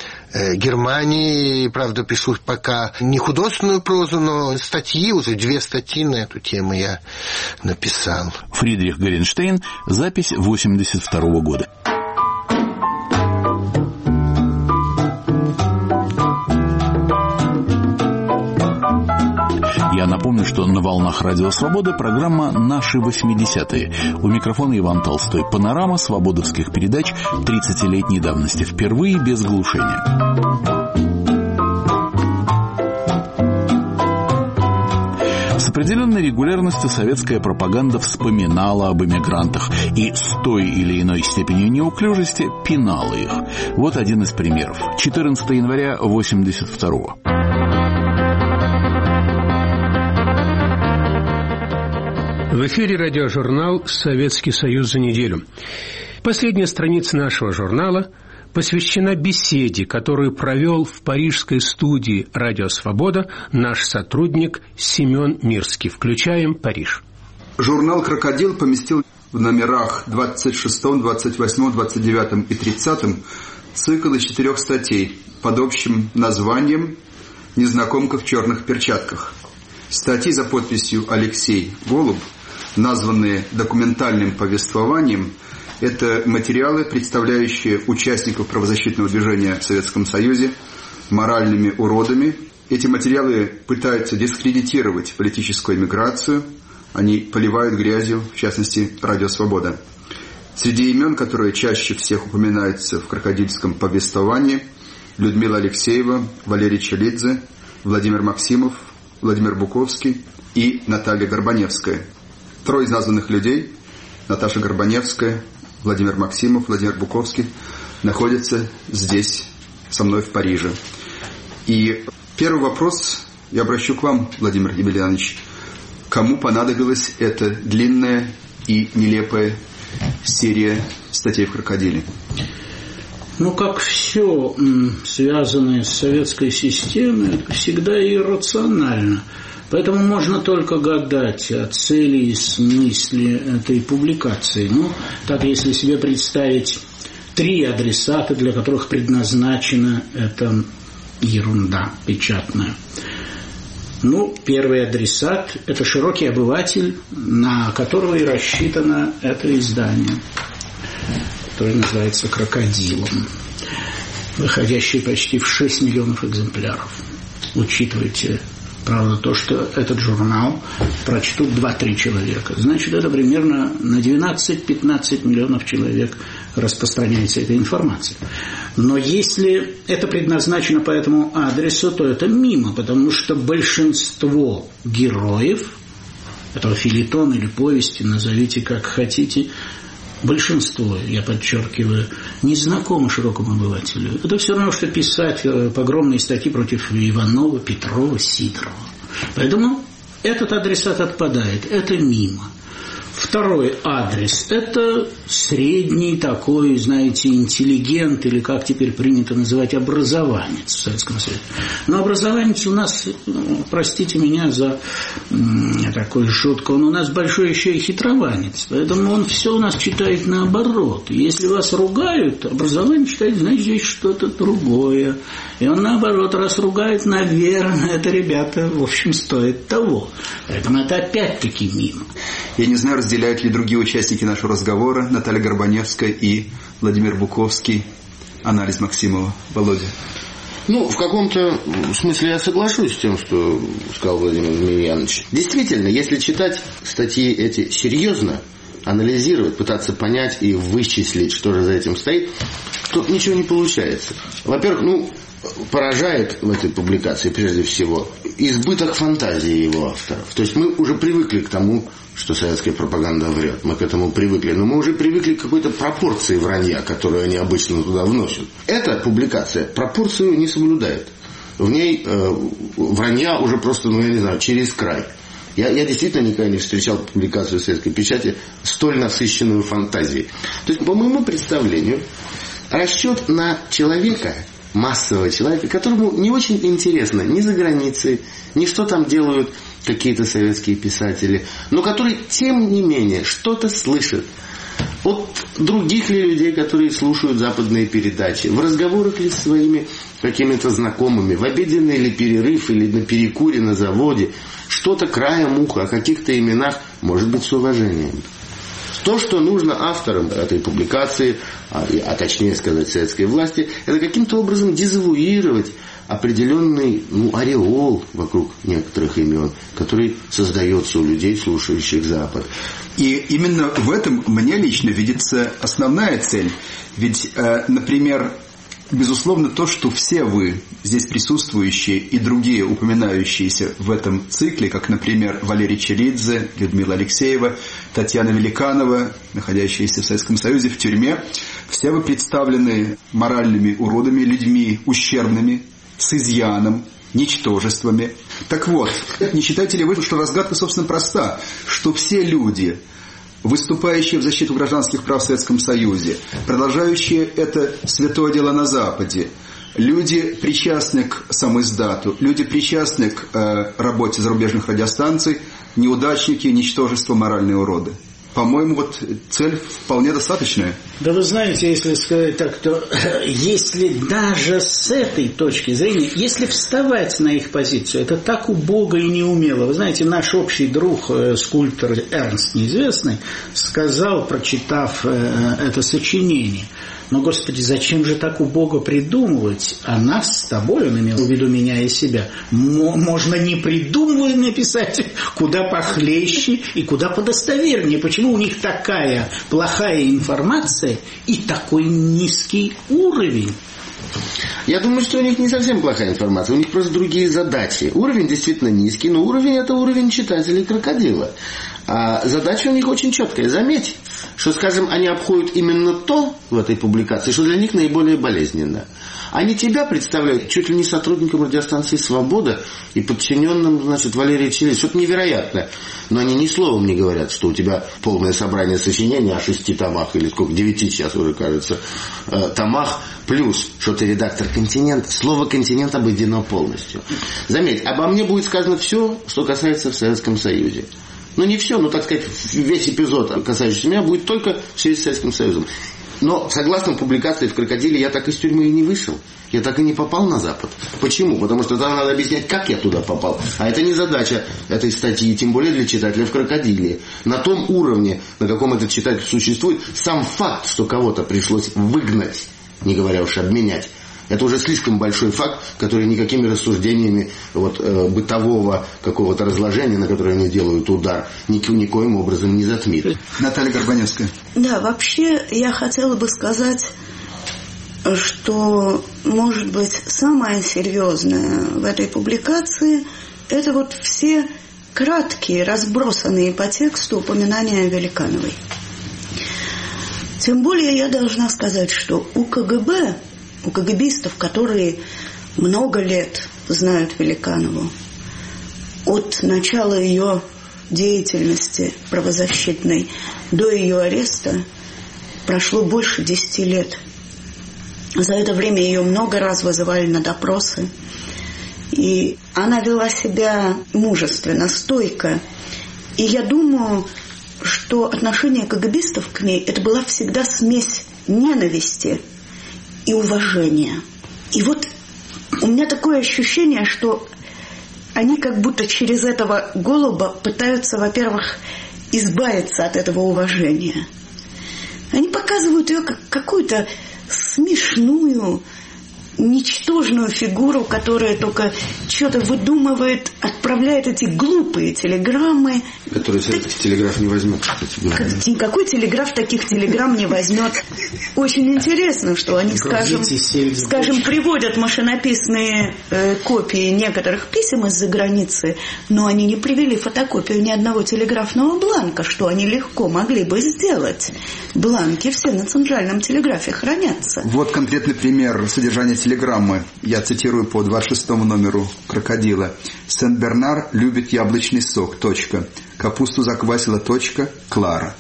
Speaker 11: Германии, правда, пишу пока не художественную прозу, но статьи, уже 2 статьи на эту тему я написал.
Speaker 2: Фридрих Горенштейн, запись 1982 года. Я напомню, что на волнах Радио Свобода программа «Наши 80-е». У микрофона Иван Толстой. Панорама свободовских передач 30-летней давности. Впервые без глушения. В определенной регулярностью советская пропаганда вспоминала об эмигрантах и с той или иной степенью неуклюжести пинала их. Вот один из примеров. 14 января 1982-го.
Speaker 12: В эфире радиожурнал «Советский Союз за неделю». Последняя страница нашего журнала посвящена беседе, которую провел в парижской студии «Радио Свобода» наш сотрудник Семен Мирский. Включаем Париж.
Speaker 13: Журнал «Крокодил» поместил в номерах 26, 28, 29 и 30 цикл из 4 статей под общим названием «Незнакомка в черных перчатках». Статьи за подписью «Алексей Голуб», названные документальным повествованием, это материалы, представляющие участников правозащитного движения в Советском Союзе моральными уродами. Эти материалы пытаются дискредитировать политическую эмиграцию, они поливают грязью, в частности, «Радио Свобода». Среди имен, которые чаще всех упоминаются в крокодильском повествовании, Людмила Алексеева, Валерий Челидзе, Владимир Максимов, Владимир Буковский и Наталья Горбаневская. 3 из названных людей, Наташа Горбаневская, Владимир Максимов, Владимир Буковский, находятся здесь со мной в Париже. И первый вопрос я обращу к вам, Владимир Емельянович. Кому понадобилась эта длинная и нелепая серия статей в «Крокодиле»?
Speaker 5: Ну, как все связанное с советской системой, это всегда иррационально. Поэтому можно только гадать о цели и смысле этой публикации. Ну, так если себе представить 3 адресата, для которых предназначена эта ерунда печатная. Ну, первый адресат – это широкий обыватель, на которого и рассчитано это издание, которое называется «Крокодилом», выходящее почти в 6 миллионов экземпляров. Учитывайте, правда, то, что этот журнал прочтут 2-3 человека. Значит, это примерно на 12-15 миллионов человек распространяется эта информация. Но если это предназначено по этому адресу, то это мимо, потому что большинство героев этого фельетона или повести, назовите как хотите, большинство, я подчеркиваю, не знакомы широкому обывателю. Это все равно, что писать погромные статьи против Иванова, Петрова, Сидорова. Поэтому этот адресат отпадает, это мимо. Второй адрес – это средний такой, знаете, интеллигент, или как теперь принято называть, образованец в Советском Союзе. Но образованец у нас, простите меня за такой шутку, он у нас большой еще и хитрованец, поэтому он все у нас читает наоборот. Если вас ругают, образование читает, значит, здесь что-то другое. И он наоборот, раз ругает, наверное, это, ребята, в общем, стоит того. Поэтому это опять-таки мимо.
Speaker 13: Я не знаю, разделяют ли другие участники нашего разговора, Наталья Горбаневская и Владимир Буковский, анализ Максимова. Володя.
Speaker 11: Ну, в каком-то смысле я соглашусь с тем, что сказал Владимир Емельянович. Действительно, если читать статьи эти серьезно, анализировать, пытаться понять и вычислить, что же за этим стоит, то ничего не получается. Во-первых, поражает в этой публикации прежде всего избыток фантазии его авторов. То есть мы уже привыкли к тому, что советская пропаганда врет. Мы к этому привыкли. Но мы уже привыкли к какой-то пропорции вранья, которую они обычно туда вносят. Эта публикация пропорцию не соблюдает. В ней вранья уже просто, я не знаю, через край. Я действительно никогда не встречал публикацию советской печати столь насыщенную фантазией. То есть, по моему представлению, расчет на человека, массового человека, которому не очень интересно ни за границей, ни что там делают какие-то советские писатели, но который, тем не менее, что-то слышит от других ли людей, которые слушают западные передачи, в разговорах ли с своими какими-то знакомыми, в обеденный ли перерыв или на перекуре на заводе, что-то краем уха о каких-то именах, может быть, с уважением. То, что нужно авторам этой публикации, а точнее сказать советской власти, это каким-то образом дезавуировать определенный ореол вокруг некоторых имен, который создается у людей, слушающих Запад.
Speaker 13: И именно в этом мне лично видится основная цель. Ведь, например, безусловно, то, что все вы, здесь присутствующие и другие, упоминающиеся в этом цикле, как, например, Валерий Челидзе, Людмила Алексеева, Татьяна Великанова, находящиеся в Советском Союзе в тюрьме, все вы представлены моральными уродами, людьми ущербными, с изъяном, ничтожествами. Так вот, не считаете ли вы, что разгадка, собственно, проста, что все люди, выступающие в защиту гражданских прав в Советском Союзе, продолжающие это святое дело на Западе, люди, причастные к самоиздату, люди, причастные к работе зарубежных радиостанций, неудачники, ничтожество, моральные уроды? По-моему, вот цель вполне достаточная.
Speaker 5: Да вы знаете, если сказать так, то если даже с этой точки зрения, если вставать на их позицию, это так убого и неумело. Вы знаете, наш общий друг, скульптор Эрнст Неизвестный, сказал, прочитав это сочинение: но, Господи, зачем же так убого придумывать? А нас с тобой, он имел в виду меня и себя, можно не придумывая написать куда похлеще и куда подостовернее. Почему у них такая плохая информация и такой низкий уровень?
Speaker 11: Я думаю, что у них не совсем плохая информация, у них просто другие задачи. Уровень действительно низкий, но уровень – это уровень читателей «Крокодила». А задача у них очень четкая. Заметь, что, скажем, они обходят именно то в этой публикации, что для них наиболее болезненно. Они тебя представляют чуть ли не сотрудником радиостанции «Свобода» и подчиненным, значит, Валерию Челидзе. Что-то невероятное. Но они ни словом не говорят, что у тебя полное собрание сочинений о 6 томах, или сколько, 9 сейчас уже, кажется, томах, плюс, что ты редактор «Континента». Слово «Континент» обойдено полностью. Заметь, обо мне будет сказано все, что касается в Советском Союзе. Ну, не все, но, так сказать, весь эпизод, касающийся меня, будет только в связи с Советским Союзом. Но, согласно публикации в «Крокодиле», я так из тюрьмы и не вышел. Я так и не попал на Запад. Почему? Потому что тогда надо объяснять, как я туда попал. А это не задача этой статьи, тем более для читателя в «Крокодиле». На том уровне, на каком этот читатель существует, сам факт, что кого-то пришлось выгнать, не говоря уж обменять, это уже слишком большой факт, который никакими рассуждениями бытового какого-то разложения, на которое они делают удар, никоим образом не затмит.
Speaker 13: Наталья Горбаневская.
Speaker 14: Да, вообще я хотела бы сказать, что, может быть, самое серьезное в этой публикации – это вот все краткие, разбросанные по тексту упоминания Великановой. Тем более я должна сказать, что у КГБ, у КГБистов, которые много лет знают Великанову, от начала ее деятельности правозащитной до ее ареста прошло больше 10 лет. За это время ее много раз вызывали на допросы. И она вела себя мужественно, стойко. И я думаю, что отношение КГБистов к ней – это была всегда смесь ненависти и уважения. И вот у меня такое ощущение, что они как будто через этого голуба пытаются, во-первых, избавиться от этого уважения. Они показывают ее как какую-то смешную, ничтожную фигуру, которая только что-то выдумывает, отправляет эти глупые телеграммы.
Speaker 11: Которые телеграф не возьмет, кстати.
Speaker 14: Никакой телеграф таких телеграмм не возьмет. Очень интересно, что они, скажем, приводят машинописные копии некоторых писем из-за границы, но они не привели фотокопию ни одного телеграфного бланка, что они легко могли бы сделать. Бланки все на Центральном телеграфе хранятся.
Speaker 13: Вот конкретный пример содержания телеграммы. Я цитирую по 26-му номеру «Крокодила». «Сен-Бернар любит яблочный сок. Точка. Капусту заквасила. Точка. Клара».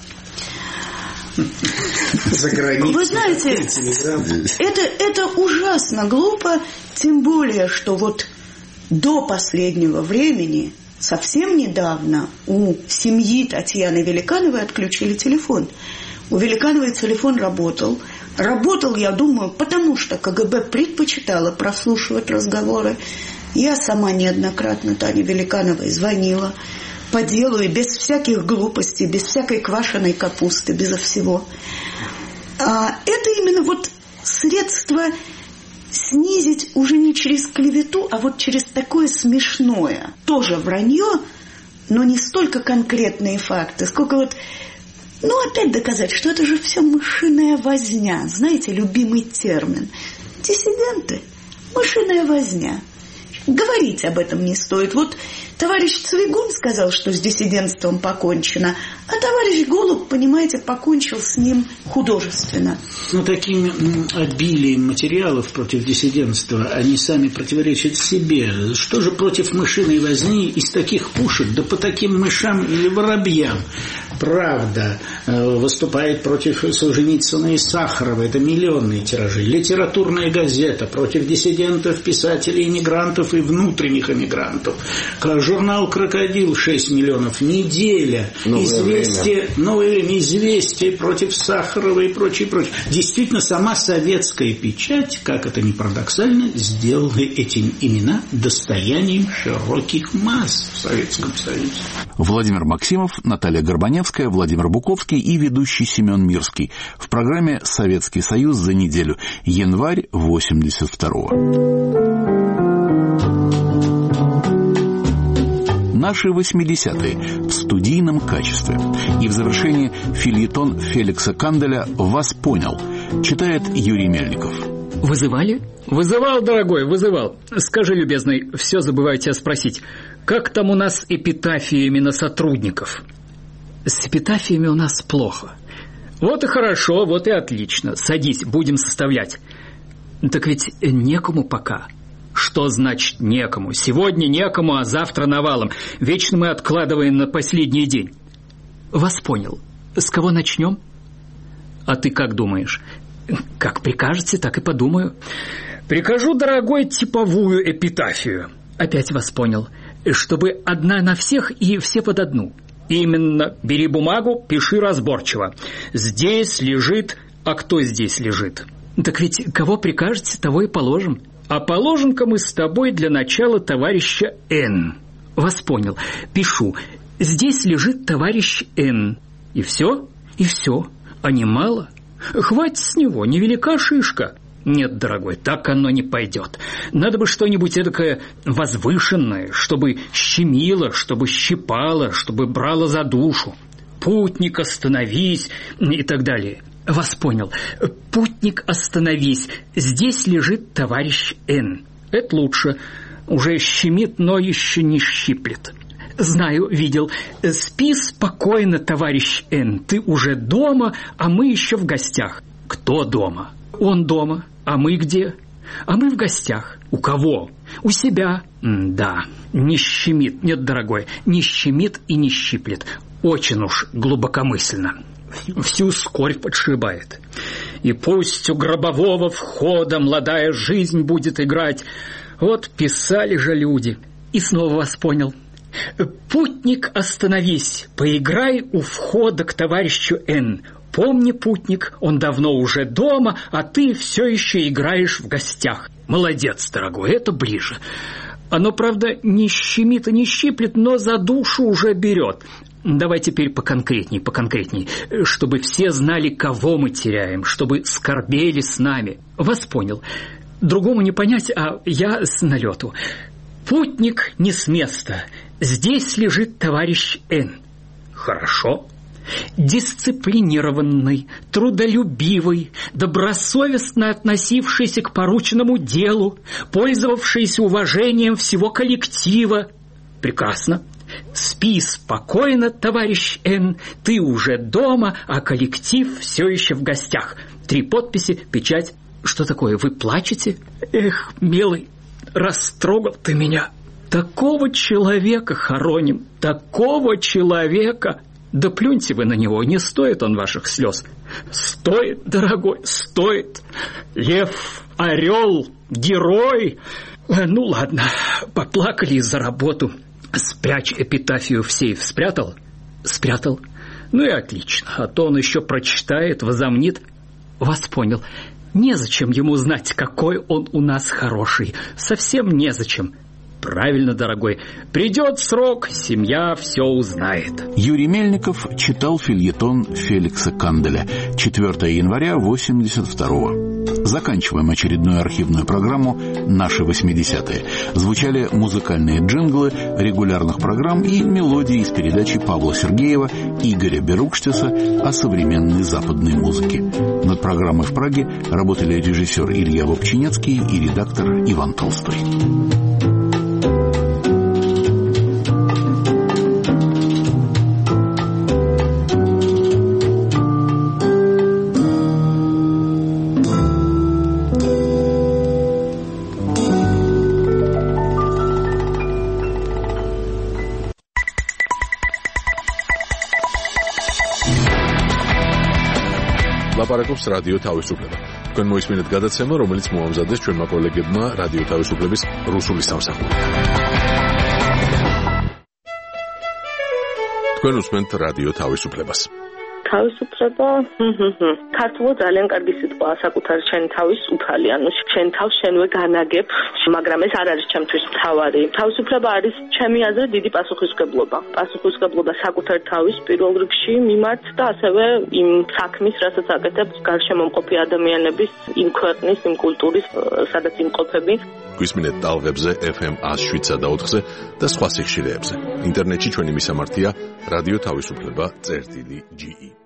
Speaker 14: Вы знаете, это ужасно глупо, тем более, что вот до последнего времени, совсем недавно, у семьи Татьяны Великановой отключили телефон. У Великановой телефон работал. Работал, я думаю, потому что КГБ предпочитала прослушивать разговоры. Я сама неоднократно Тане Великановой звонила по делу и без всяких глупостей, без всякой квашеной капусты, безо всего. Это именно вот средство снизить уже не через клевету, а вот через такое смешное. Тоже вранье, но не столько конкретные факты, сколько вот... опять доказать, что это же все мышиная возня. Знаете, любимый термин. Диссиденты. Мышиная возня. Говорить об этом не стоит. Вот товарищ Цвигун сказал, что с диссидентством покончено, а товарищ Голуб, понимаете, покончил с ним художественно.
Speaker 5: Но таким обилием материалов против диссидентства они сами противоречат себе. Что же против мышиной возни из таких пушек, да по таким мышам или воробьям? «Правда» выступает против Солженицына и Сахарова. Это миллионные тиражи. «Литературная газета» против диссидентов, писателей, эмигрантов и внутренних эмигрантов. Журнал «Крокодил» 6 миллионов. «Неделя». «Известия», «Новое время», «Известия» против Сахарова и прочее. Действительно, сама советская печать, как это ни парадоксально, сделала эти имена достоянием широких масс в Советском Союзе.
Speaker 2: Владимир Максимов, Наталья Горбаневская, Владимир Буковский и ведущий Семен Мирский в программе «Советский Союз за неделю». Январь 82-го. Наши 80-е в студийном качестве. И в завершении фельетон Феликса Канделя «Вас понял» читает Юрий Мельников.
Speaker 15: Вызывали? Вызывал, дорогой, вызывал. Скажи, любезный, все забываю тебя спросить. Как там у нас с эпитафиями на сотрудников? С эпитафиями у нас плохо. Вот и хорошо, вот и отлично. Садись, будем составлять. Так ведь некому пока. Что значит некому? Сегодня некому, а завтра навалом. Вечно мы откладываем на последний день. Вас понял. С кого начнем? А ты как думаешь? Как прикажете, так и подумаю. Прикажу, дорогой, типовую эпитафию. Опять вас понял. Чтобы одна на всех и все под одну. Именно. Бери бумагу, пиши разборчиво. Здесь лежит... А кто здесь лежит? Так ведь кого прикажете, того и положим. А положим-ка мы с тобой для начала товарища Н. Вас понял. Пишу. Здесь лежит товарищ Н. И все? И все. А не мало? Хватит с него, невелика шишка. Нет, дорогой, так оно не пойдет. Надо бы что-нибудь эдакое возвышенное, чтобы щемило, чтобы щипало, чтобы брало за душу. Путник, остановись и так далее. Вас понял. Путник, остановись. Здесь лежит товарищ Н. Это лучше. Уже щемит, но еще не щиплет. Знаю, видел. Спи спокойно, товарищ Н. Ты уже дома, а мы еще в гостях. Кто дома? Он дома. А мы где? А мы в гостях. У кого? У себя. Да, не щемит. Нет, дорогой, не щемит и не щиплет. Очень уж глубокомысленно. Всю скорбь подшибает. И пусть у гробового входа молодая жизнь будет играть. Вот писали же люди. И снова вас понял. Путник, остановись, поиграй у входа к товарищу Н. Помни, путник, он давно уже дома, а ты все еще играешь в гостях. Молодец, дорогой, это ближе. Оно, правда, не щемит и не щиплет, но за душу уже берет. Давай теперь поконкретней, чтобы все знали, кого мы теряем, чтобы скорбели с нами. Вас понял. Другому не понять, а я с налету. Путник не с места. Здесь лежит товарищ Н. Хорошо. Дисциплинированный, трудолюбивый, добросовестно относившийся к порученному делу, пользовавшийся уважением всего коллектива. Прекрасно. Спи спокойно, товарищ Н. Ты уже дома, а коллектив все еще в гостях. 3 подписи, печать. Что такое, вы плачете? Эх, милый, растрогал ты меня. Такого человека хороним, такого человека. Да плюньте вы на него, не стоит он ваших слез. Стоит, дорогой, стоит. Лев, орел, герой. Ну ладно, поплакали за работу. Спрячь эпитафию в сейф. Спрятал? Спрятал. Ну и отлично, а то он еще прочитает, возомнит. Вас понял. Незачем ему знать, какой он у нас хороший. Совсем незачем. Правильно, дорогой. Придет срок, семья все узнает.
Speaker 2: Юрий Мельников читал фельетон Феликса Канделя. 4 января 82-го. Заканчиваем очередную архивную программу «Наши 80-е». Звучали музыкальные джинглы регулярных программ и мелодии из передачи Павла Сергеева, Игоря Берукштиса о современной западной музыке. Над программой в Праге работали режиссер Илья Вовчинецкий и редактор Иван Толстой.
Speaker 1: ლაპარაკობს რადიო თავისუფლება. თქვენ მოისმინეთ გადაცემა, რომელიც მოამზადეს ჩვენმა კოლეგებმა რადიო თავისუფლების რუსული სამსახური. თქვენ უსმენთ რადიო თავისუფლებას.
Speaker 16: თავისუფლება, ქართულად ძალიან კარგი სიტყვაა, საკუთარი შენი თავის უფალი, ანუ შენ თავს შენვე განაგებ, მაგრამ ეს არ არის ჩემთვის მთავარი. თავისუფლება არის ჩემი აზრით დიდი პასუხისმგებლობა. პასუხისმგებლობა საკუთარ თავის პირველ რიგში მიმართ და ასევე იმ საქმის, რასაც აკეთებს გარშემომყოფი ადამიანების, იმ ქვეყნის, იმ კულტურის, სადაც იმყოფები.
Speaker 1: გვისმინეთ ტალღებზე FM 107.4-ზე და სხვა სიხშირეებზე. ინტერნეტში ჩვენი მისამართია რადიო თავისუფლება.ge